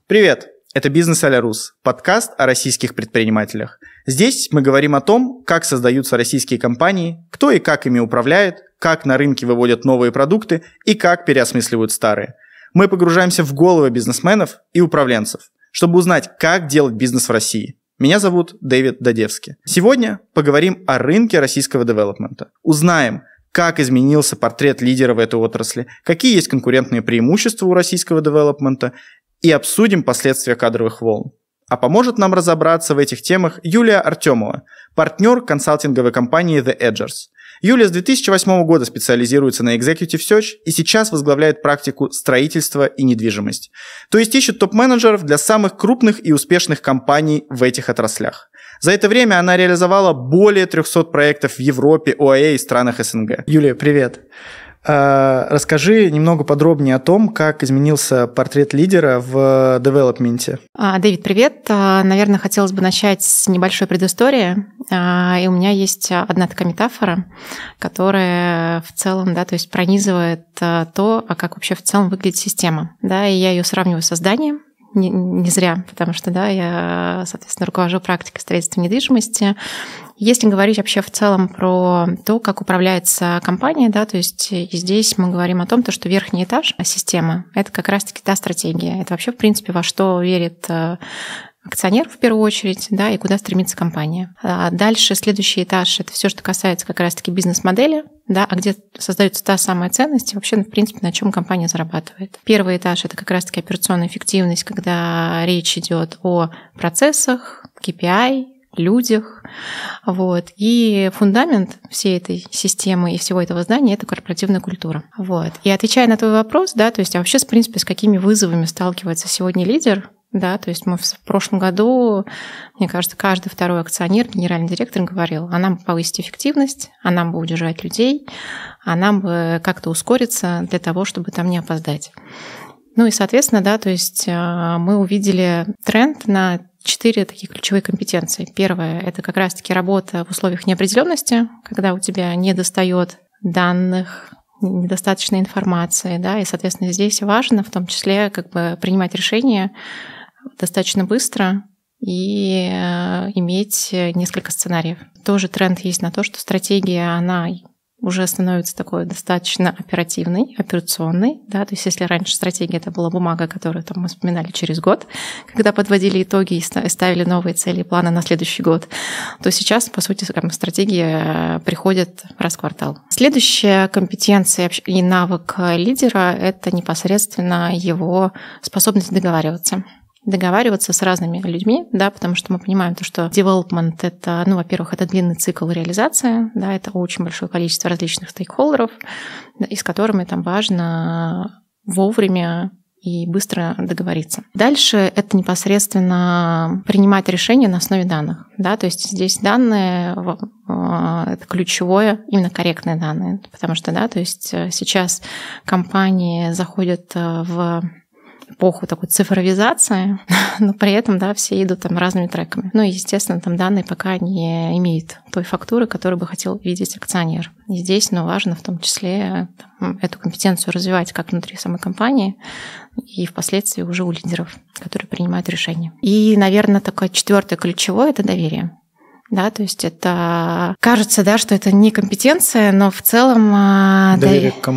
Привет! Это «Бизнес а-ля Рус», подкаст о российских предпринимателях. Здесь мы говорим о том, как создаются российские компании, кто и как ими управляет, как на рынке выводят новые продукты и как переосмысливают старые. Мы погружаемся в головы бизнесменов и управленцев, чтобы узнать, как делать бизнес в России. Меня зовут Дэвид Дадевский. Сегодня поговорим о рынке российского девелопмента. Узнаем, как изменился портрет лидера в этой отрасли, какие есть конкурентные преимущества у российского девелопмента, и обсудим последствия кадровых волн. А поможет нам разобраться в этих темах Юлия Артемова, партнер консалтинговой компании The Edgers. Юлия с 2008 года специализируется на Executive Search и сейчас возглавляет практику строительства и недвижимость. То есть ищет топ-менеджеров для самых крупных и успешных компаний в этих отраслях. За это время она реализовала более 300 проектов в Европе, ОАЭ и странах СНГ. Юлия, привет. Расскажи немного подробнее о том, как изменился портрет лидера в девелопменте. Дэвид, привет. Наверное, хотелось бы начать с небольшой предыстории. И у меня есть одна такая метафора, которая в целом, то есть пронизывает то, как вообще в целом выглядит система. И я ее сравниваю с созданием. Не зря, потому что я, соответственно, руковожу практикой строительства недвижимости. Если говорить вообще в целом про то, как управляется компания, то есть и здесь мы говорим о том, что верхний этаж системы – это как раз-таки та стратегия. Это вообще, в принципе, во что верит акционер в первую очередь, и куда стремится компания. А дальше следующий этаж – это все, что касается как раз-таки бизнес-модели, а где создается та самая ценность и вообще, в принципе, на чем компания зарабатывает. Первый этаж – это как раз-таки операционная эффективность, когда речь идет о процессах, KPI, людях. И фундамент всей этой системы и всего этого здания – это корпоративная культура. И отвечая на твой вопрос, то есть вообще, в принципе, с какими вызовами сталкивается сегодня лидер, то есть мы в прошлом году, мне кажется, каждый второй акционер, генеральный директор говорил, а нам бы повысить эффективность, а нам бы удержать людей, а нам бы как-то ускориться для того, чтобы там не опоздать. И, соответственно, то есть мы увидели тренд на 4 такие ключевые компетенции. Первое – это как раз-таки работа в условиях неопределенности, когда у тебя недостает данных, недостаточно информации, и, соответственно, здесь важно в том числе принимать решения достаточно быстро и иметь несколько сценариев. Тоже тренд есть на то, что стратегия, она уже становится такой достаточно оперативной, операционной. То есть если раньше стратегия это была бумага, которую мы вспоминали через год, когда подводили итоги и ставили новые цели и планы на следующий год, то сейчас, по сути, стратегия приходит раз в квартал. Следующая компетенция и навык лидера – это непосредственно его способность договариваться с разными людьми, потому что мы понимаем, что development – это, во-первых, это длинный цикл реализации, это очень большое количество различных стейкхолдеров, и с которыми важно вовремя и быстро договориться. Дальше это непосредственно принимать решения на основе данных. То есть здесь данные – это ключевое, именно корректные данные, потому что то есть сейчас компании заходят в эпоху такой цифровизации, но при этом все идут разными треками. И, естественно, данные пока не имеют той фактуры, которую бы хотел видеть акционер. И здесь важно в том числе эту компетенцию развивать как внутри самой компании и впоследствии уже у лидеров, которые принимают решения. И, наверное, такое 4-е ключевое – это доверие. То есть это кажется, что это не компетенция, но в целом… Доверие к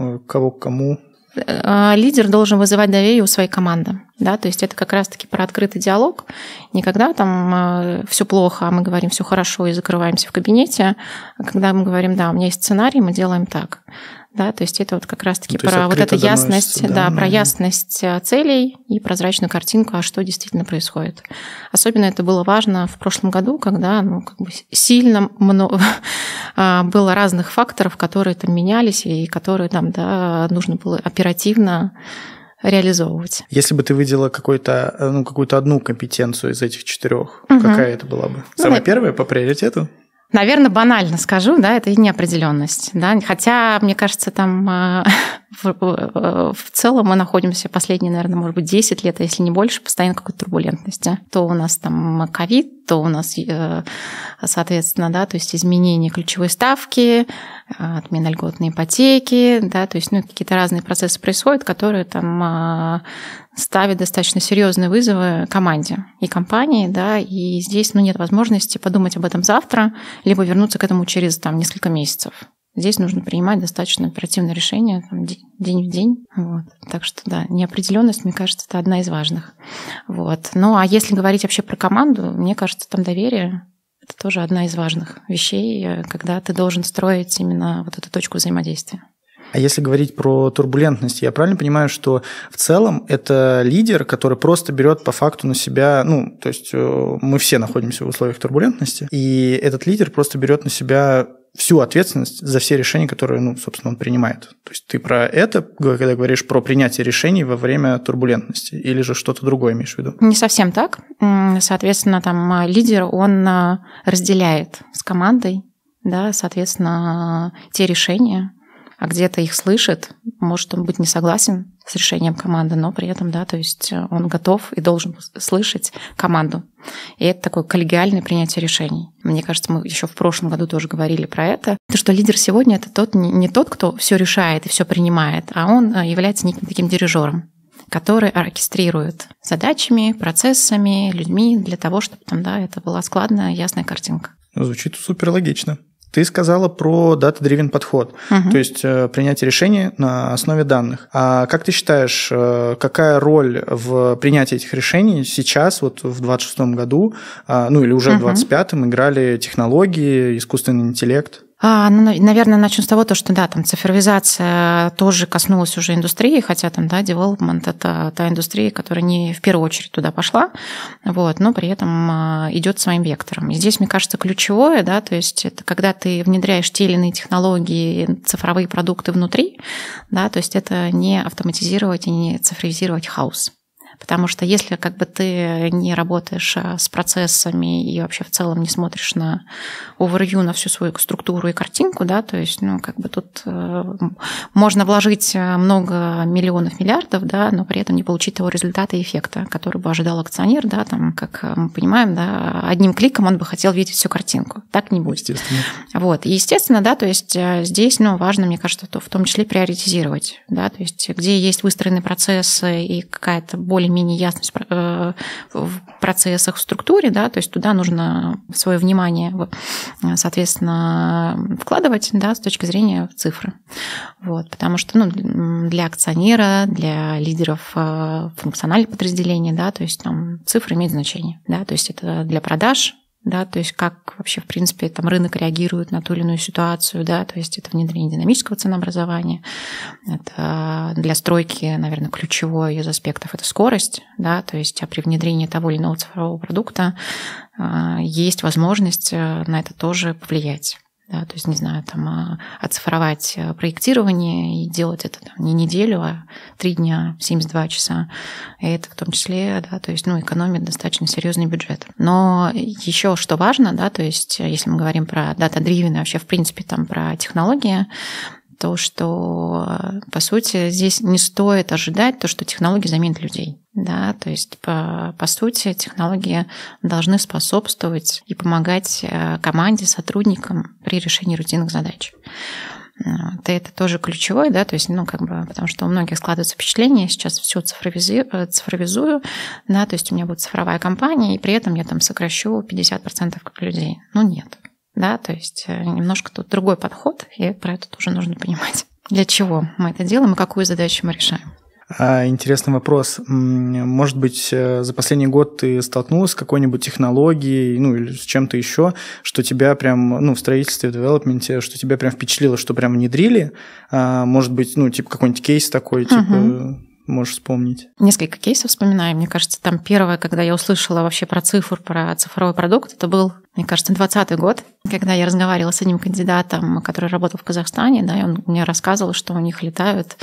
кому? Лидер должен вызывать доверие у своей команды. То есть это как раз-таки про открытый диалог. Не когда все плохо, а мы говорим все хорошо и закрываемся в кабинете, а когда мы говорим, у меня есть сценарий, мы делаем так. То есть это как раз-таки про эту ясность, про ясность целей и прозрачную картинку, а что действительно происходит. Особенно это было важно в прошлом году, когда сильно много было разных факторов, которые менялись и которые нужно было оперативно реализовывать. Если бы ты выделила какую-то одну компетенцию из этих 4, какая это была бы? Самая первая по приоритету? Наверное, банально скажу, это неопределенность. Хотя, мне кажется, в целом мы находимся последние, наверное, может быть, 10 лет, а если не больше, постоянно какой-то турбулентности. То у нас там ковид, то у нас, соответственно, да, то есть изменение ключевой ставки, отмена льготной ипотеки, да, то есть какие-то разные процессы происходят, которые там ставят достаточно серьезные вызовы команде и компании, да, и здесь нет возможности подумать об этом завтра, либо вернуться к этому через несколько месяцев. Здесь нужно принимать достаточно оперативное решение день в день. Вот. Так что, да, неопределенность, мне кажется, это одна из важных. Вот. Ну, а если говорить вообще про команду, мне кажется, там доверие – это тоже одна из важных вещей, когда ты должен строить именно вот эту точку взаимодействия. А если говорить про турбулентность, я правильно понимаю, что в целом это лидер, который просто берет по факту на себя, то есть мы все находимся в условиях турбулентности, и этот лидер просто берет на себя всю ответственность за все решения, которые, собственно, он принимает. То есть ты про это, когда говоришь про принятие решений во время турбулентности, или же что-то другое имеешь в виду? Не совсем так. Соответственно, там лидер, он разделяет с командой, да, соответственно, те решения, а где-то их слышит, может он быть не согласен с решением команды, но при этом, да, то есть он готов и должен слышать команду. И это такое коллегиальное принятие решений. Мне кажется, мы еще в прошлом году тоже говорили про это. То, что лидер сегодня – это не тот, кто все решает и все принимает, а он является неким таким дирижером, который оркестрирует задачами, процессами, людьми для того, чтобы там, да, это была складная, ясная картинка. Звучит супер логично. Ты сказала про data-driven подход, то есть принятие решений на основе данных. А как ты считаешь, какая роль в принятии этих решений сейчас, вот в 2026 году, или уже в 2025 играли технологии, искусственный интеллект? Наверное, начну с того, что да, там цифровизация тоже коснулась уже индустрии, хотя там, да, development – это та индустрия, которая не в первую очередь туда пошла, вот, но при этом идет своим вектором. И здесь, мне кажется, ключевое, да, то есть это когда ты внедряешь те или иные технологии, цифровые продукты внутри, да, то есть это не автоматизировать и не цифровизировать хаос. Потому что если ты не работаешь с процессами и вообще в целом не смотришь на overview, на всю свою структуру и картинку, да, то есть тут можно вложить много миллионов, миллиардов, да, но при этом не получить того результата и эффекта, который бы ожидал акционер, да, там, как мы понимаем, да, одним кликом он бы хотел видеть всю картинку. Так не будет. Естественно. Вот. И естественно, да, то есть здесь, важно, мне кажется, в том числе приоритизировать, да, то есть где есть выстроенные процессы и какая-то более-менее ясность в процессах, в структуре, да, то есть туда нужно свое внимание, соответственно, вкладывать, да, с точки зрения цифры. Вот, потому что для акционера, для лидеров функциональных подразделений, да, то есть там цифры имеют значение, да, то есть это для продаж, да, то есть как вообще, в принципе, там рынок реагирует на ту или иную ситуацию, да, то есть это внедрение динамического ценообразования, это для стройки, наверное, ключевой из аспектов – это скорость, да, то есть при внедрении того или иного цифрового продукта есть возможность на это тоже повлиять. Да, то есть, не знаю, там, оцифровать проектирование и делать это там, не неделю, а 3 дня, 72 часа. И это в том числе, да, то есть, экономит достаточно серьезный бюджет. Но еще что важно, да, то есть, если мы говорим про data-driven, вообще, в принципе, там, про технологии, то, что, по сути, здесь не стоит ожидать то, что технологии заменят людей. Да, то есть, по сути, технологии должны способствовать и помогать команде, сотрудникам при решении рутинных задач. Это тоже ключевое, да, то есть, потому что у многих складывается впечатление, сейчас все цифровизую, да, то есть у меня будет цифровая компания, и при этом я там сокращу 50% людей. Нет. Да, то есть немножко тут другой подход, и про это тоже нужно понимать. Для чего мы это делаем и какую задачу мы решаем. Интересный вопрос. Может быть, за последний год ты столкнулась с какой-нибудь технологией, или с чем-то еще, что тебя прям, в строительстве, в девелопменте, что тебя прям впечатлило, что прям внедрили? Может быть, какой-нибудь кейс такой, можешь вспомнить? Несколько кейсов вспоминаю. Мне кажется, там первое, когда я услышала вообще про цифровой продукт, это был, мне кажется, 2020 год, когда я разговаривала с одним кандидатом, который работал в Казахстане, да, и он мне рассказывал, что у них летают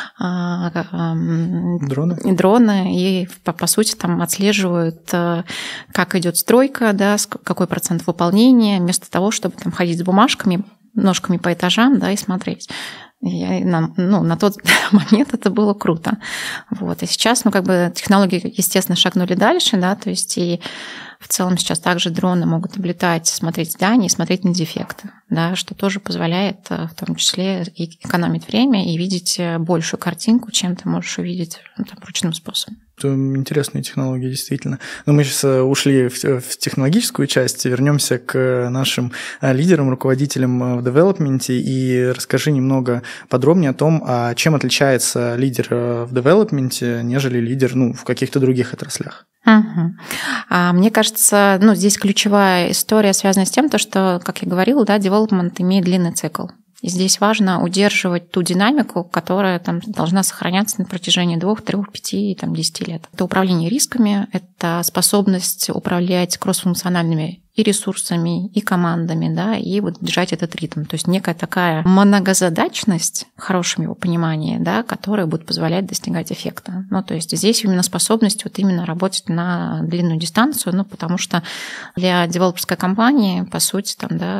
дроны и, по сути, там отслеживают, как идет стройка, да, какой процент выполнения, вместо того, чтобы там ходить с бумажками, ножками по этажам, да, и смотреть. На тот момент это было круто. Вот. И сейчас, технологии, естественно, шагнули дальше, да, то есть и в целом сейчас также дроны могут облетать, смотреть здания и смотреть на дефекты, да, что тоже позволяет в том числе и экономить время и видеть большую картинку, чем ты можешь увидеть ручным способом. Это интересные технологии, действительно. Но мы сейчас ушли в технологическую часть, вернемся к нашим лидерам, руководителям в девелопменте, и расскажи немного подробнее о том, чем отличается лидер в девелопменте, нежели лидер в каких-то других отраслях. Мне кажется, здесь ключевая история связана с тем, что, как я говорила, да, девелопмент имеет длинный цикл. И здесь важно удерживать ту динамику, которая должна сохраняться на протяжении 2, 3, 5 и 10 лет. Это управление рисками, это способность управлять кроссфункциональными и ресурсами, и командами, да, и держать этот ритм. То есть некая такая многозадачность, в хорошем его понимании, да, которая будет позволять достигать эффекта. То есть здесь именно способность именно работать на длинную дистанцию, потому что для девелоперской компании, по сути,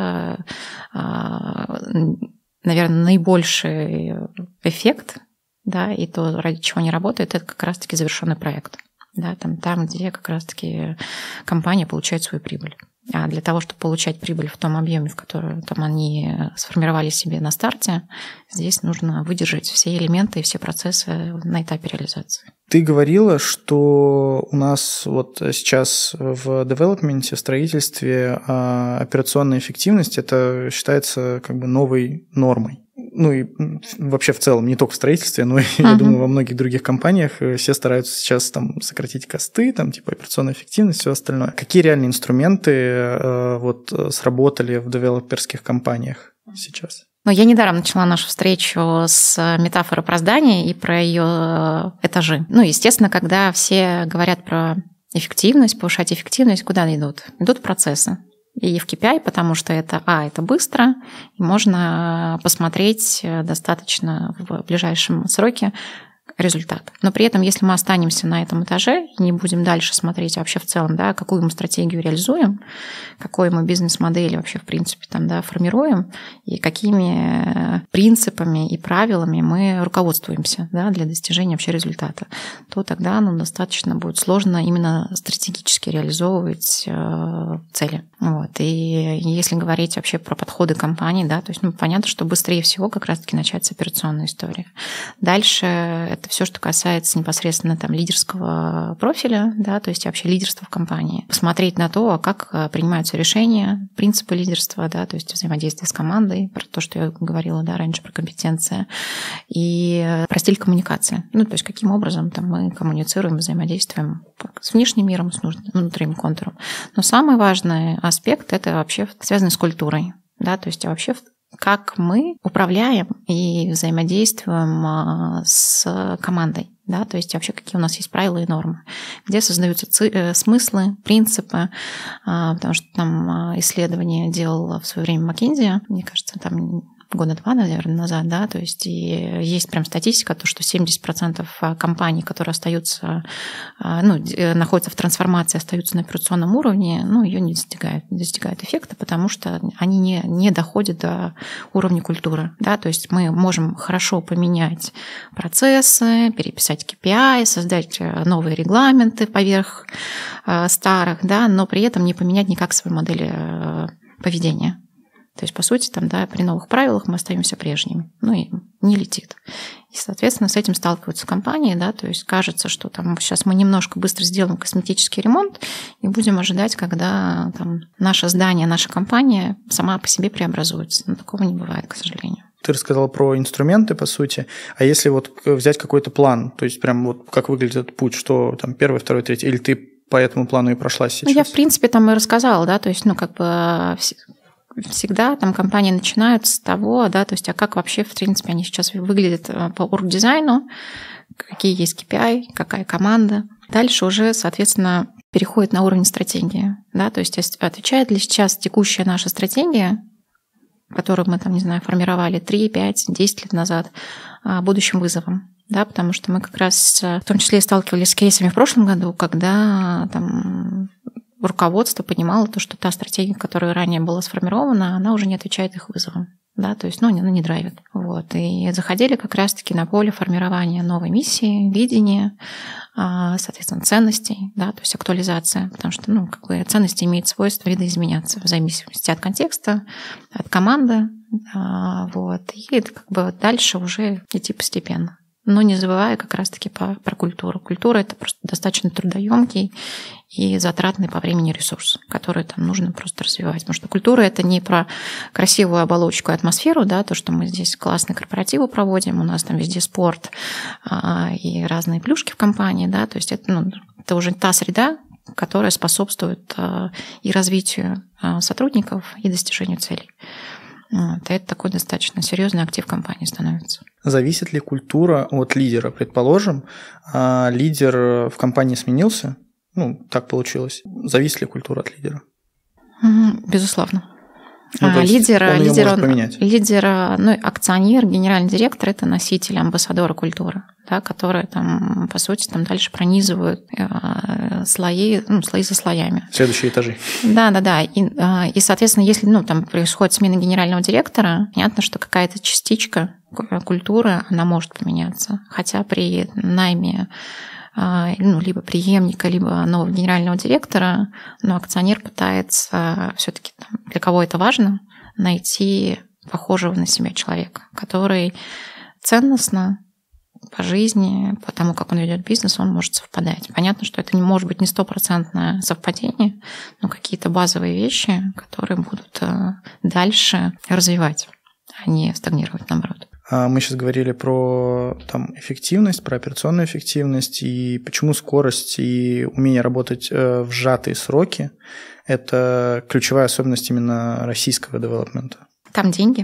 наверное, наибольший эффект, да, и то, ради чего они работают, это как раз-таки завершенный проект. Да, там, где как раз-таки компания получает свою прибыль. А для того, чтобы получать прибыль в том объеме, в котором они сформировали себе на старте, здесь нужно выдержать все элементы и все процессы на этапе реализации. Ты говорила, что у нас сейчас в девелопменте, в строительстве операционная эффективность это считается новой нормой. И вообще в целом, не только в строительстве, но я думаю, во многих других компаниях все стараются сейчас сократить косты, операционная эффективность, все остальное. Какие реальные инструменты сработали в девелоперских компаниях сейчас? Я недаром начала нашу встречу с метафоры про здание и про ее этажи. Естественно, когда все говорят про эффективность, повышать эффективность, куда идут? Идут процессы. И в KPI, потому что это быстро, и можно посмотреть достаточно в ближайшем сроке результат. Но при этом, если мы останемся на этом этаже и не будем дальше смотреть вообще в целом, да, какую мы стратегию реализуем, какой мы бизнес-модель вообще в принципе формируем и какими принципами и правилами мы руководствуемся, да, для достижения вообще результата, то тогда достаточно будет сложно именно стратегически реализовывать цели. И если говорить вообще про подходы компании, да, то есть понятно, что быстрее всего как раз-таки начать с операционной истории. Дальше это все, что касается непосредственно лидерского профиля, да, то есть вообще лидерства в компании. Посмотреть на то, как принимаются решения, принципы лидерства, да, то есть взаимодействие с командой, про то, что я говорила, да, раньше про компетенции, и про стиль коммуникации. То есть каким образом мы коммуницируем, взаимодействуем с внешним миром, с внутренним контуром. Но самый важный аспект – это вообще связано с культурой, да, то есть вообще как мы управляем и взаимодействуем с командой, да, то есть вообще какие у нас есть правила и нормы, где создаются смыслы, принципы, потому что исследование делал в свое время McKinsey, мне кажется, 2 года, наверное, назад, да, то есть и есть прям статистика, то, что 70% компаний, которые остаются, находятся в трансформации, остаются на операционном уровне, ее не достигают эффекта, потому что они не доходят до уровня культуры, да, то есть мы можем хорошо поменять процессы, переписать KPI, создать новые регламенты поверх старых, да, но при этом не поменять никак свою модель поведения. То есть, по сути, при новых правилах мы остаемся прежними. И не летит. И, соответственно, с этим сталкиваются компании, да, то есть кажется, что сейчас мы немножко быстро сделаем косметический ремонт и будем ожидать, когда наше здание, наша компания сама по себе преобразуется. Но такого не бывает, к сожалению. Ты рассказала про инструменты, по сути. А если взять какой-то план, то есть прям как выглядит этот путь, что 1, 2, 3, или ты по этому плану и прошла сейчас? Я, в принципе, и рассказала, да, то есть, всегда компании начинают с того, да, то есть, как вообще, в принципе, они сейчас выглядят по оргдизайну, какие есть KPI, какая команда. Дальше уже, соответственно, переходит на уровень стратегии, да, то есть, отвечает ли сейчас текущая наша стратегия, которую мы формировали 3, 5, 10 лет назад, будущим вызовам. Да, потому что мы как раз в том числе сталкивались с кейсами в прошлом году, когда руководство понимало то, что та стратегия, которая ранее была сформирована, она уже не отвечает их вызовам. да, то есть, она не драйвит. Вот. И заходили как раз-таки на поле формирования новой миссии, видения, соответственно, ценностей, да, то есть актуализация, потому что, ценности имеют свойство видоизменяться в зависимости от контекста, от команды, вот, и дальше уже идти постепенно. Но не забывая как раз-таки про культуру. Культура — это просто достаточно трудоемкий и затратный по времени ресурс, который там нужно просто развивать. Потому что культура — это не про красивую оболочку и атмосферу, да, то, что мы здесь классные корпоративы проводим, у нас там везде спорт и разные плюшки в компании, да, то есть это уже та среда, которая способствует и развитию сотрудников, и достижению целей. Это такой достаточно серьезный актив компании становится. Зависит ли культура от лидера? Предположим, лидер в компании сменился, так получилось. Зависит ли культура от лидера? Безусловно. Лидер, акционер, генеральный директор — это носитель, амбассадора культуры, да, которые там, по сути, там дальше пронизывают слои за слоями. Следующие этажи. Да. И, соответственно, если там происходит смена генерального директора, понятно, что какая-то частичка культуры, она может поменяться. Хотя при найме либо преемника, либо нового генерального директора, но акционер пытается все-таки, для кого это важно, найти похожего на себя человека, который ценностно по жизни, по тому, как он ведет бизнес, он может совпадать. Понятно, что это не может быть не стопроцентное совпадение, но какие-то базовые вещи, которые будут дальше развивать, а не стагнировать, наоборот. Мы сейчас говорили про эффективность, про операционную эффективность, и почему скорость и умение работать в сжатые сроки – это ключевая особенность именно российского девелопмента. Там деньги.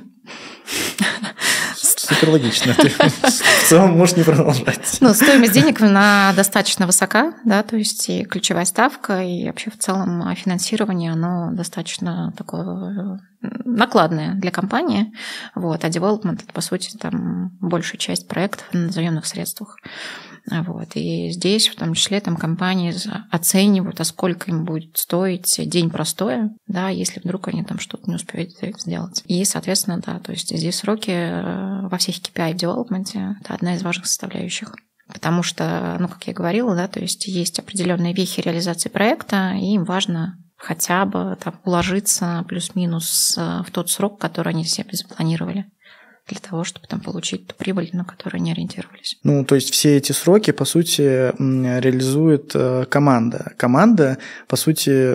Супер логично. Ты в целом можешь не продолжать. Стоимость денег она достаточно высока, да, то есть и ключевая ставка, и вообще в целом финансирование, оно достаточно такое накладное для компании. Вот. А development — это, по сути, большая часть проектов на заемных средствах. Вот. И здесь, в том числе, компании оценивают, а сколько им будет стоить день простоя, да, если вдруг они что-то не успеют сделать. И, соответственно, да, то есть здесь сроки во всех KPI в девелопменте – это одна из важных составляющих. Потому что, как я говорила, да, то есть определенные вехи реализации проекта, и им важно хотя бы уложиться плюс-минус в тот срок, который они себе запланировали, для того, чтобы получить ту прибыль, на которую они ориентировались. То есть все эти сроки, по сути, реализует команда. Команда, по сути,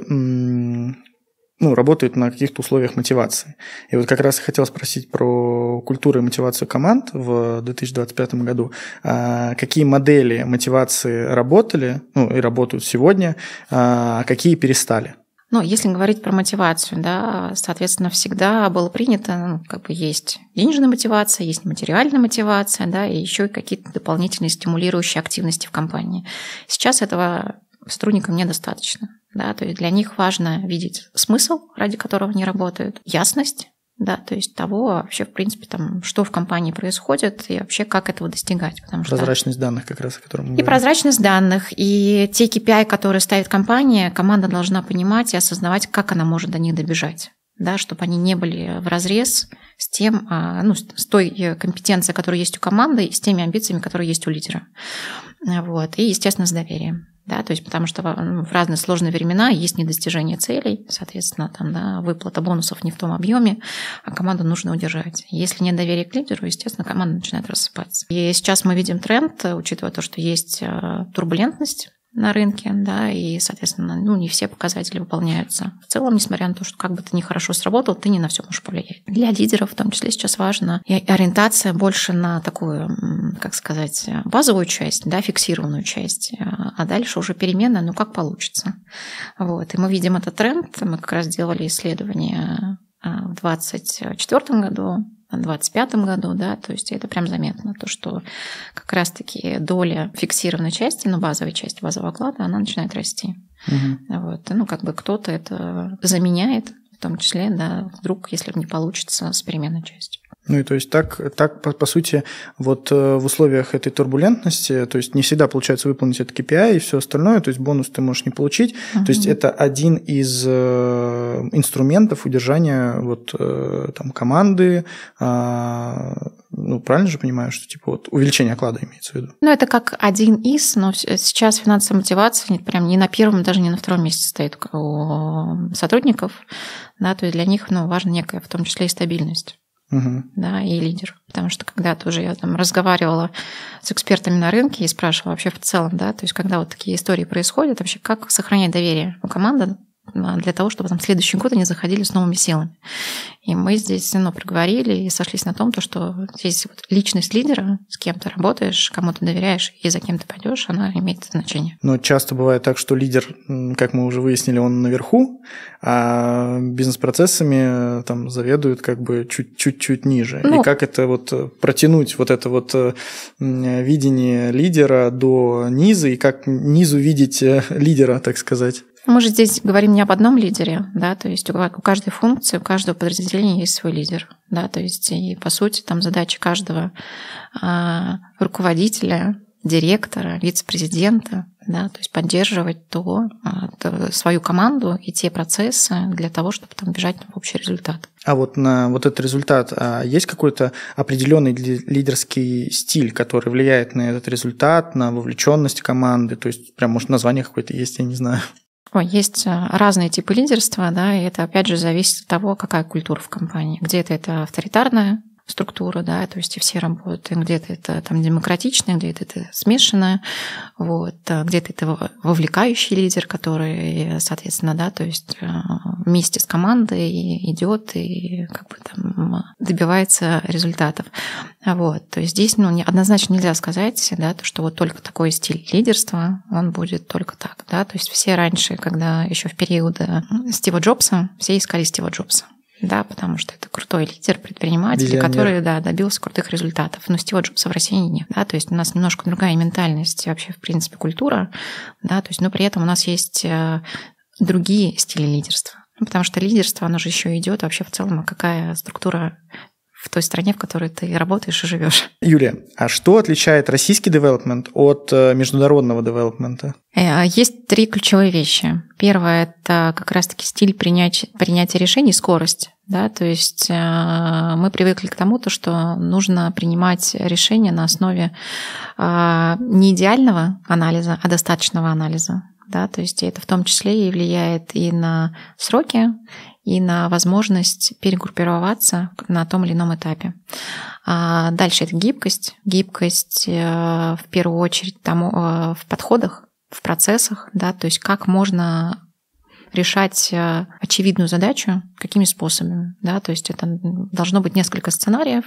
работает на каких-то условиях мотивации. И вот как раз хотел спросить про культуру и мотивацию команд в 2025 году. Какие модели мотивации работали, и работают сегодня, а какие перестали? Если говорить про мотивацию, да, соответственно, всегда было принято, есть денежная мотивация, есть материальная мотивация, да, и еще какие-то дополнительные стимулирующие активности в компании. Сейчас этого сотрудникам недостаточно, да, то есть для них важно видеть смысл, ради которого они работают, ясность, да, то есть того вообще, в принципе, что в компании происходит и вообще как этого достигать. Прозрачность данных как раз, о котором мы говорим. И прозрачность данных, и те KPI, которые ставит компания, команда должна понимать и осознавать, как она может до них добежать, да, чтобы они не были вразрез с тем, с той компетенцией, которая есть у команды, и с теми амбициями, которые есть у лидера. Вот. И, естественно, с доверием. Да, то есть потому что в разные сложные времена есть недостижение целей, соответственно, выплата бонусов не в том объеме, а команду нужно удержать. Если нет доверия к лидеру, естественно, команда начинает рассыпаться. И сейчас мы видим тренд, учитывая то, что есть турбулентность на рынке, да, и, соответственно, не все показатели выполняются. В целом, несмотря на то, что как бы ты нехорошо сработал, ты не на все можешь повлиять. Для лидеров в том числе сейчас важна и ориентация больше на такую, базовую часть, да, фиксированную часть, а дальше уже переменная, как получится. Вот. И мы видим этот тренд. Мы как раз делали исследование в 2024 году, в 2025 году, да, то есть это прям заметно, то, что как раз-таки доля фиксированной части, базовой части базового оклада, она начинает расти. Угу. Вот. Кто-то это заменяет, в том числе, да, вдруг, если не получится с переменной частью. Ну и то есть так по сути, вот в условиях этой турбулентности, то есть не всегда получается выполнить этот KPI и все остальное, то есть бонус ты можешь не получить. То есть это один из инструментов удержания вот там команды, ну правильно же понимаю, что типа вот увеличение оклада имеется в виду? Ну это как один из, но сейчас финансовая мотивация прям не на первом, даже не на втором месте стоит у сотрудников, да, то есть для них, ну, важна некая, в том числе и стабильность. Да, и лидер. Потому что когда-то уже я там разговаривала с экспертами на рынке и спрашивала вообще в целом, да, то есть когда вот такие истории происходят, вообще как сохранять доверие у команды для того, чтобы там следующий год они заходили с новыми силами. И мы здесь проговорили и сошлись на том, что здесь вот личность лидера, с кем ты работаешь, кому ты доверяешь и за кем ты пойдешь, она имеет значение. Но часто бывает так, что лидер, как мы уже выяснили, он наверху, а бизнес-процессами там заведует как бы чуть-чуть ниже. И как это вот протянуть вот это вот видение лидера до низа, и как низу видеть лидера, так сказать? Мы же здесь говорим не об одном лидере, да, то есть у каждой функции, у каждого подразделения есть свой лидер, да, то есть и по сути там задача каждого руководителя, директора, вице-президента, да, то есть поддерживать свою команду и те процессы для того, чтобы там бежать в общий результат. А вот на вот этот результат есть какой-то определенный лидерский стиль, который влияет на этот результат, на вовлеченность команды, то есть прям может название какое-то есть, я не знаю. Есть разные типы лидерства, да, и это, опять же, зависит от того, какая культура в компании. Где-то это авторитарная структура, да, то есть и все работают, где-то это там демократичное, где-то это смешанное, вот, где-то это вовлекающий лидер, который, соответственно, да, то есть вместе с командой идет и как бы там добивается результатов. Вот, то есть здесь, однозначно нельзя сказать, да, что вот только такой стиль лидерства, он будет только так, да, то есть все раньше, когда еще в период Стива Джобса, все искали Стива Джобса. Да, потому что это крутой лидер, предприниматель, визионер, который, да, добился крутых результатов. Но Стива Джобса в России нет. Да, то есть у нас немножко другая ментальность, вообще, в принципе, культура. Да, то есть, но при этом у нас есть другие стили лидерства. Потому что лидерство, оно же еще идет вообще в целом, какая структура в той стране, в которой ты работаешь и живешь. Юлия, а что отличает российский девелопмент от международного девелопмента? Есть 3 ключевые вещи. Первое – это как раз-таки стиль принятия решений, скорость. Да? То есть мы привыкли к тому, что нужно принимать решения на основе не идеального анализа, а достаточного анализа. Да? То есть это в том числе и влияет и на сроки, и на возможность перегруппироваться на том или ином этапе. Дальше это гибкость. Гибкость в первую очередь в подходах, в процессах, да, то есть как можно решать очевидную задачу, какими способами, да, то есть это должно быть несколько сценариев,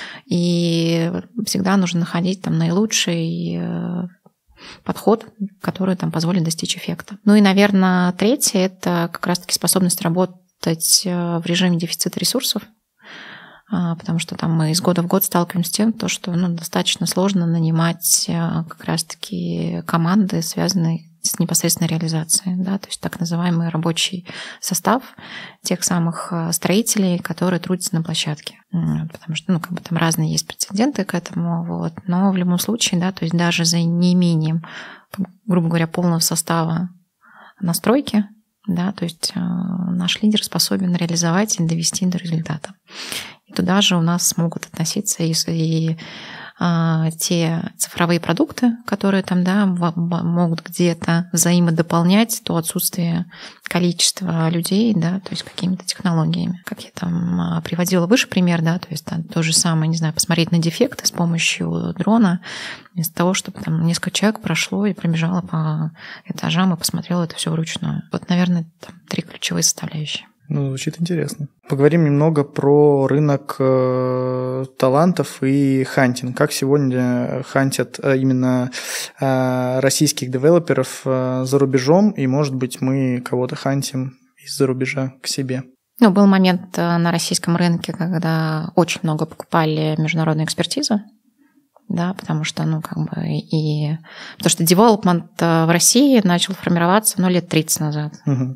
и всегда нужно находить там наилучший подход, который там позволит достичь эффекта. Ну и, наверное, третье – это как раз-таки способность работать в режиме дефицита ресурсов, потому что там мы из года в год сталкиваемся с тем, что достаточно сложно нанимать как раз-таки команды, связанные с непосредственной реализацией, да, то есть так называемый рабочий состав тех самых строителей, которые трудятся на площадке, потому что там разные есть прецеденты к этому, вот, но в любом случае, да, то есть даже за неимением, грубо говоря, полного состава на стройке, да, то есть наш лидер способен реализовать и довести до результата. И туда же у нас могут относиться и те цифровые продукты, которые там, да, могут где-то взаимодополнять то отсутствие количества людей, да, то есть какими-то технологиями. Как я там приводила выше пример, да, то есть то же самое, не знаю, посмотреть на дефекты с помощью дрона, вместо того, чтобы там несколько человек прошло и пробежало по этажам и посмотрело это все вручную. Вот, наверное, там 3 ключевые составляющие. Звучит интересно. Поговорим немного про рынок талантов и хантинг. Как сегодня хантят именно российских девелоперов за рубежом, и, может быть, мы кого-то хантим из-за рубежа к себе? Был момент на российском рынке, когда очень много покупали международную экспертизу, да, потому что, потому что девелопмент в России начал формироваться, лет 30 назад. Угу.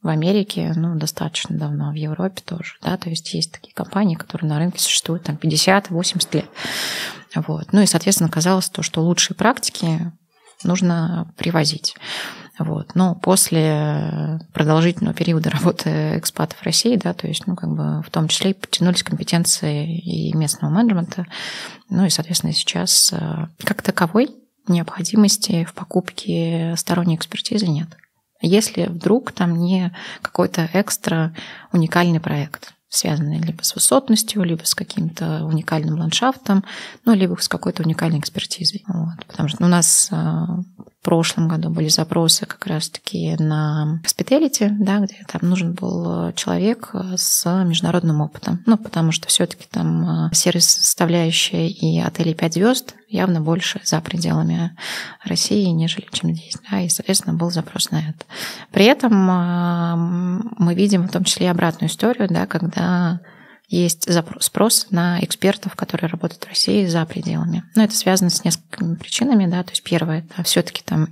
в Америке, достаточно давно, в Европе тоже, да, то есть есть такие компании, которые на рынке существуют там 50-80 лет. Вот. И, соответственно, казалось то, что лучшие практики нужно привозить. Вот. Но после продолжительного периода работы экспатов в России, да, то есть, в том числе и подтянулись компетенции и местного менеджмента, и, соответственно, сейчас как таковой необходимости в покупке сторонней экспертизы нет. Если вдруг там не какой-то экстра уникальный проект, связанный либо с высотностью, либо с каким-то уникальным ландшафтом, либо с какой-то уникальной экспертизой. Вот. Потому что у нас в прошлом году были запросы как раз-таки на hospitality, да, где там нужен был человек с международным опытом. Потому что все-таки там сервис-составляющая и отели 5 звезд явно больше за пределами России, нежели чем здесь. Да, и, соответственно, был запрос на это. При этом мы видим в том числе и обратную историю, да, когда есть спрос на экспертов, которые работают в России за пределами. Это связано с несколькими причинами. Да. То есть первое, это все-таки там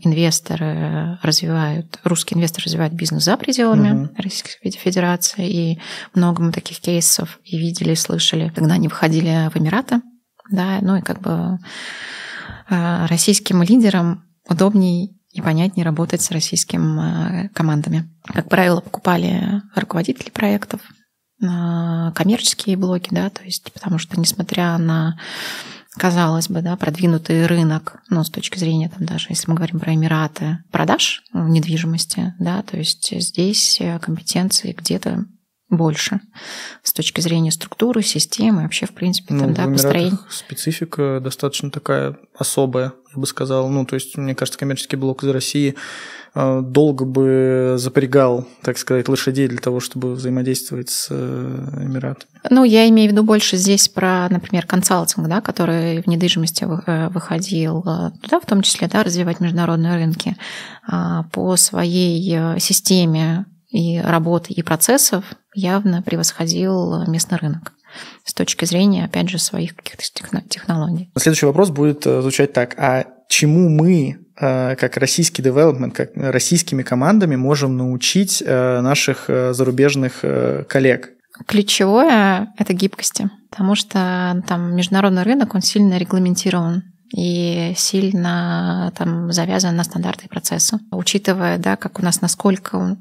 русские инвесторы развивают бизнес за пределами Российской Федерации. И много мы таких кейсов и видели, и слышали, когда они выходили в Эмираты. Да, российским лидерам удобней и понятнее работать с российскими командами. Как правило, покупали руководители проектов, коммерческие блоки, да, то есть потому что, несмотря на, казалось бы, да, продвинутый рынок, с точки зрения, там, даже если мы говорим про Эмираты, продаж недвижимости, да, то есть здесь компетенции где-то больше с точки зрения структуры, системы, вообще, в принципе, построения. Специфика достаточно такая особая, я бы сказал. То есть, мне кажется, коммерческий блок из России долго бы запрягал, так сказать, лошадей для того, чтобы взаимодействовать с Эмиратами. Я имею в виду больше здесь про, например, консалтинг, да, который в недвижимости выходил туда, в том числе, да, развивать международные рынки по своей системе и работы, и процессов явно превосходил местный рынок с точки зрения, опять же, своих каких-то технологий. Следующий вопрос будет звучать так. А чему мы, как российский девелопмент, как российскими командами можем научить наших зарубежных коллег? Ключевое – это гибкости, потому что там международный рынок, он сильно регламентирован и сильно там завязан на стандарты и процессы. Учитывая, да, как у нас, насколько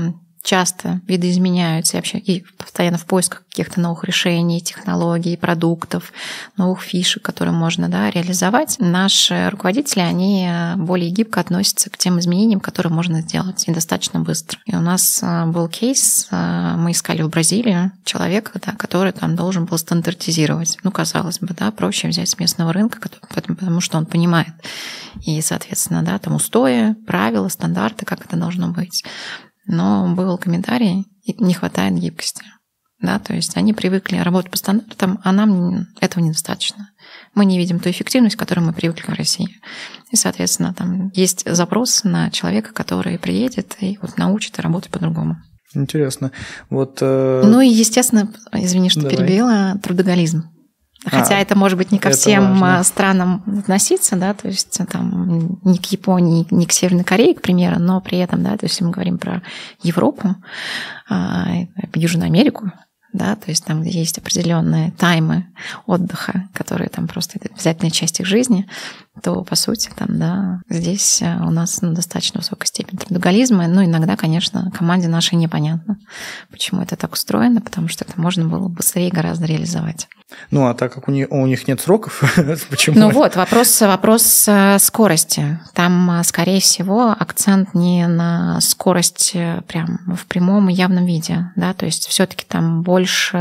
часто видоизменяются и постоянно в поисках каких-то новых решений, технологий, продуктов, новых фишек, которые можно, да, реализовать. Наши руководители, они более гибко относятся к тем изменениям, которые можно сделать, и достаточно быстро. И у нас был кейс, мы искали в Бразилии человека, да, который там должен был стандартизировать. Казалось бы, да, проще взять с местного рынка, потому что он понимает. И, соответственно, да, там устои, правила, стандарты, как это должно быть. Но был комментарий, не хватает гибкости. Да, то есть они привыкли работать по стандартам, а нам этого недостаточно. Мы не видим ту эффективность, к которой мы привыкли в России. И, соответственно, там есть запрос на человека, который приедет и научит работать по-другому. Интересно. И, естественно, извини, что перебила, трудоголизм. Хотя это, может быть, не ко всем странам относиться, да, то есть там ни к Японии, ни к Северной Корее, к примеру, но при этом, да, то есть если мы говорим про Европу, Южную Америку, да, то есть там, где есть определенные таймы отдыха, которые там просто обязательная часть их жизни, то, по сути, там, да, здесь у нас достаточно высокая степень трудоголизма, иногда, конечно, команде нашей непонятно, почему это так устроено, потому что это можно было быстрее гораздо реализовать. А так как у них нет сроков, почему? Вопрос скорости. Там, скорее всего, акцент не на скорость прям в прямом и явном виде, да, то есть все-таки там больше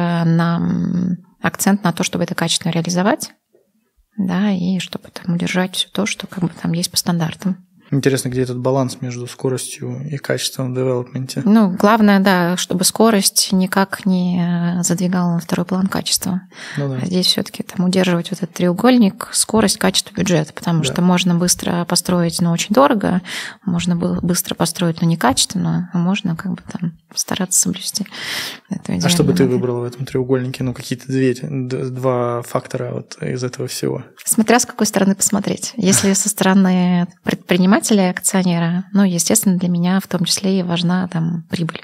акцент на то, чтобы это качественно реализовать, да, и чтобы там удержать все то, что как бы там есть по стандартам. Интересно, где этот баланс между скоростью и качеством в девелопменте? Главное, да, чтобы скорость никак не задвигала на второй план качества. Да. А здесь все-таки там удерживать этот треугольник: скорость, качество, бюджет, потому что можно быстро построить, но очень дорого, можно быстро построить, но некачественно, а можно как бы там стараться соблюсти. А что бы ты выбрала в этом треугольнике? Какие-то два фактора из этого всего. Смотря с какой стороны посмотреть. Если со стороны предпринимателя, предпринимателя, акционера, ну, естественно, для меня в том числе и важна там прибыль.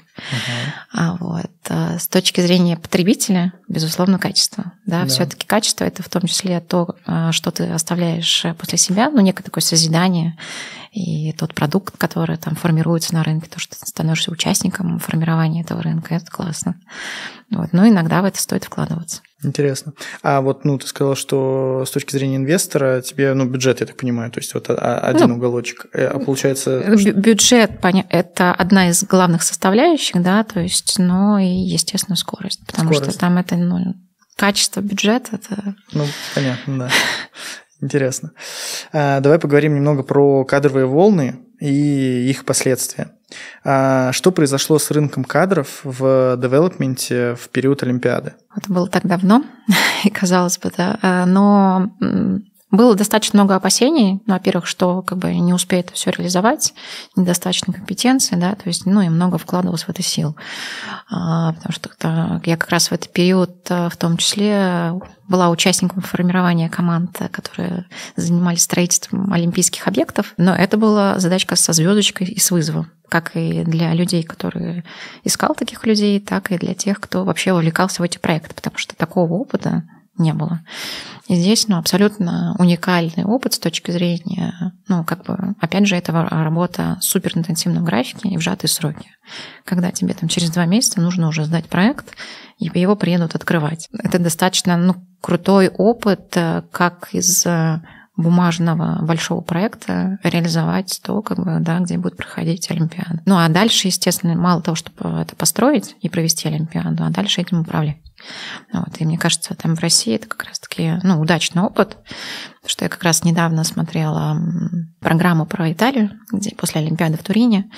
С точки зрения потребителя, безусловно, качество. Да. Все-таки качество — это в том числе то, что ты оставляешь после себя, ну, некое такое созидание, и тот продукт, который там формируется на рынке, то, что ты становишься участником формирования этого рынка, это классно. Но иногда в это стоит вкладываться. Интересно. А вот, ты сказал, что с точки зрения инвестора тебе, бюджет, я так понимаю, то есть вот один уголочек, а получается... Бюджет – это одна из главных составляющих, да, то есть, но и, естественно, скорость, потому что там это, качество бюджета. Это... понятно, да. Интересно. Давай поговорим немного про кадровые волны и их последствия. Что произошло с рынком кадров в девелопменте в период Олимпиады? Это было так давно, и казалось бы, да, но было достаточно много опасений, во-первых, что не успеет все реализовать, недостаточно компетенции, да, то есть, и много вкладывалось в это сил. Потому что я как раз в этот период в том числе была участником формирования команд, которые занимались строительством олимпийских объектов, но это была задачка со звездочкой и с вызовом, как и для людей, которые искал таких людей, так и для тех, кто вообще вовлекался в эти проекты, потому что такого опыта не было. И здесь абсолютно уникальный опыт с точки зрения, опять же, это работа в суперинтенсивном графике и в сжатые сроки. Когда тебе через 2 месяца нужно уже сдать проект, и его приедут открывать. Это достаточно крутой опыт, как из бумажного большого проекта реализовать то, где будет проходить Олимпиада. А дальше, естественно, мало того, чтобы это построить и провести Олимпиаду, а дальше этим управлять. И мне кажется, там в России это как раз-таки удачный опыт, потому что я как раз недавно смотрела программу про Италию, где после Олимпиады в Турине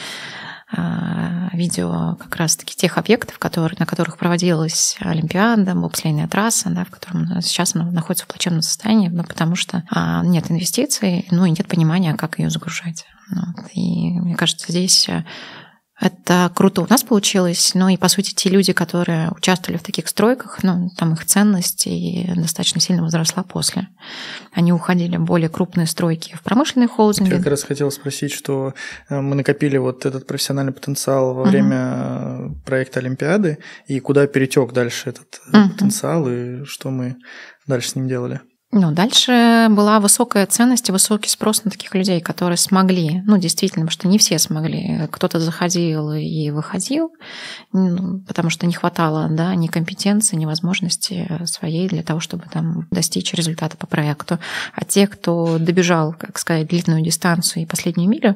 видео как раз-таки тех объектов, на которых проводилась Олимпиада, бобслейная трасса, да, в котором сейчас она находится в плачевном состоянии, потому что нет инвестиций, и нет понимания, как ее загружать. И мне кажется, здесь это круто у нас получилось, и, по сути, те люди, которые участвовали в таких стройках, там их ценность и достаточно сильно возросла после. Они уходили в более крупные стройки в промышленные холдинги. Я как раз хотел спросить, что мы накопили вот этот профессиональный потенциал во время проекта Олимпиады, и куда перетек дальше этот потенциал, и что мы дальше с ним делали? Дальше была высокая ценность и высокий спрос на таких людей, которые смогли, действительно, потому что не все смогли. Кто-то заходил и выходил, потому что не хватало, да, ни компетенции, ни возможности своей для того, чтобы там достичь результата по проекту. А те, кто добежал, как сказать, длительную дистанцию и последнюю милю,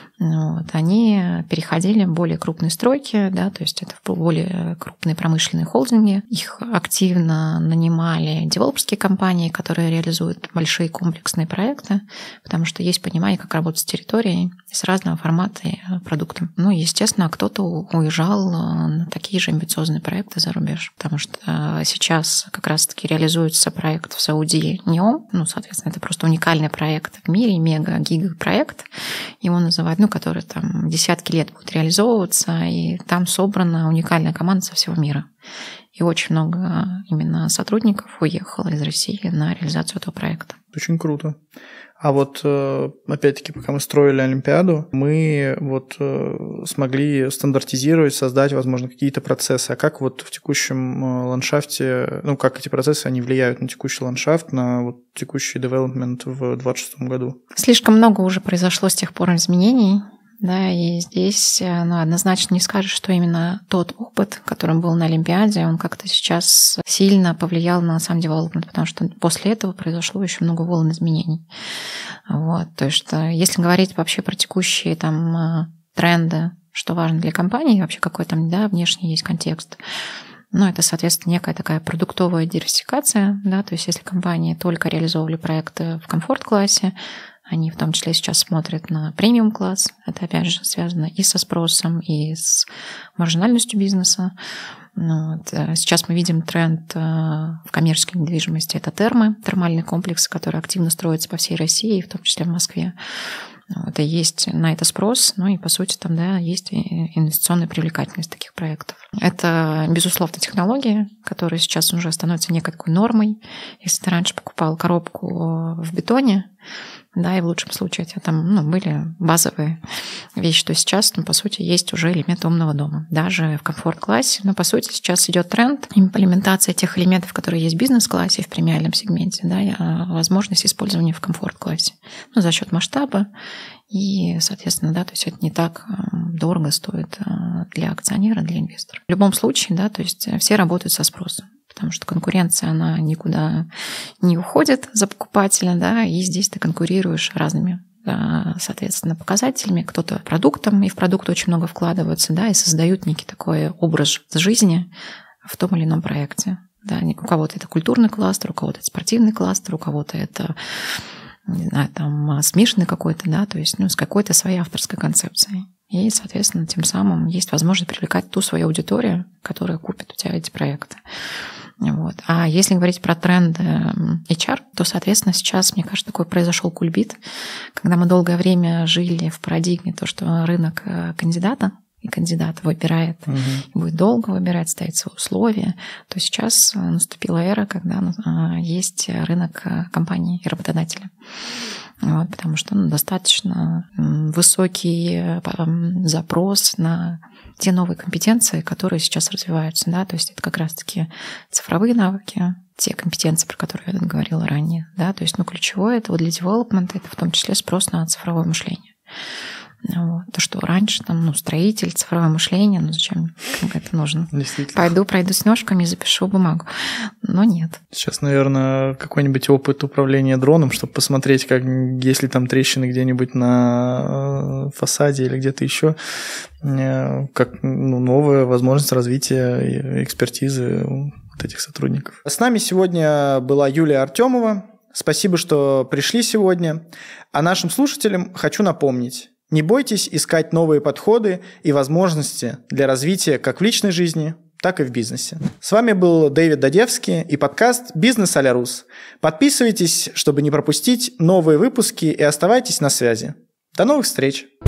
они переходили в более крупные стройки, да, то есть это более крупные промышленные холдинги. Их активно нанимали девелоперские компании, которые реализуют большие комплексные проекты, потому что есть понимание, как работать с территорией с разного формата и продукта. Естественно, кто-то уезжал на такие же амбициозные проекты за рубеж, потому что сейчас как раз-таки реализуется проект в Саудии НЕОМ, соответственно, это просто уникальный проект в мире, мега-гига-проект, его называют, который там десятки лет будет реализовываться, и там собрана уникальная команда со всего мира. И очень много именно сотрудников уехало из России на реализацию этого проекта. Очень круто. А вот, опять-таки, пока мы строили Олимпиаду, мы смогли стандартизировать, создать, возможно, какие-то процессы. А как в текущем ландшафте, как эти процессы, они влияют на текущий ландшафт, на текущий девелопмент в 2026 году? Слишком много уже произошло с тех пор изменений. Да, и здесь однозначно не скажешь, что именно тот опыт, который был на Олимпиаде, он как-то сейчас сильно повлиял на сам девелопмент, потому что после этого произошло еще много волн изменений. То есть, если говорить вообще про текущие там тренды, что важно для компании, вообще какой там, да, внешний есть контекст, это, соответственно, некая такая продуктовая диверсификация, да, то есть если компании только реализовывали проекты в комфорт-классе, они в том числе сейчас смотрят на премиум-класс. Это, опять же, связано и со спросом, и с маржинальностью бизнеса. Сейчас мы видим тренд в коммерческой недвижимости. Это термальные комплексы, которые активно строятся по всей России, в том числе в Москве. И есть на это спрос, и, по сути, там, да, есть инвестиционная привлекательность таких проектов. Это, безусловно, технологии, которые сейчас уже становятся некой такой нормой. Если ты раньше покупал коробку в бетоне, Да, и в лучшем случае это там были базовые вещи. То есть сейчас, по сути, есть уже элемент умного дома. Даже в комфорт-классе, по сути, сейчас идет тренд имплементации тех элементов, которые есть в бизнес-классе, в премиальном сегменте, да, возможность использования в комфорт-классе. За счет масштаба. И, соответственно, да, то есть это не так дорого стоит для акционера, для инвестора. В любом случае, да, то есть все работают со спросом. Потому что конкуренция, она никуда не уходит за покупателя, да, и здесь ты конкурируешь разными, соответственно, показателями, кто-то продуктом, и в продукт очень много вкладываются, да, и создают некий такой образ жизни в том или ином проекте. Да. У кого-то это культурный кластер, у кого-то это спортивный кластер, у кого-то это, не знаю, там, смешанный какой-то, да, то есть, с какой-то своей авторской концепцией. И, соответственно, тем самым есть возможность привлекать ту свою аудиторию, которая купит у тебя эти проекты. Вот. А если говорить про тренды HR, то, соответственно, сейчас, мне кажется, такой произошел кульбит, когда мы долгое время жили в парадигме то, что рынок кандидата, и кандидат выбирает, и будет долго выбирать, ставить свои условия, то сейчас наступила эра, когда есть рынок компании и работодателя. Вот, потому что достаточно высокий запрос на те новые компетенции, которые сейчас развиваются. Да? То есть это как раз-таки цифровые навыки, те компетенции, про которые я говорила ранее. Да? То есть ключевое это для девелопмента, это в том числе спрос на цифровое мышление. Вот. То, что раньше там, строитель, цифровое мышление, зачем это нужно? Пойду, пройдусь ножками и запишу бумагу. Но нет. Сейчас, наверное, какой-нибудь опыт управления дроном, чтобы посмотреть, как, если там трещины где-нибудь на фасаде или где-то еще, как новая возможность развития экспертизы вот этих сотрудников. С нами сегодня была Юлия Артемова. Спасибо, что пришли сегодня. А нашим слушателям хочу напомнить: не бойтесь искать новые подходы и возможности для развития как в личной жизни, так и в бизнесе. С вами был Дэвид Дадевский и подкаст «Бизнес а-ля Рус». Подписывайтесь, чтобы не пропустить новые выпуски, и оставайтесь на связи. До новых встреч!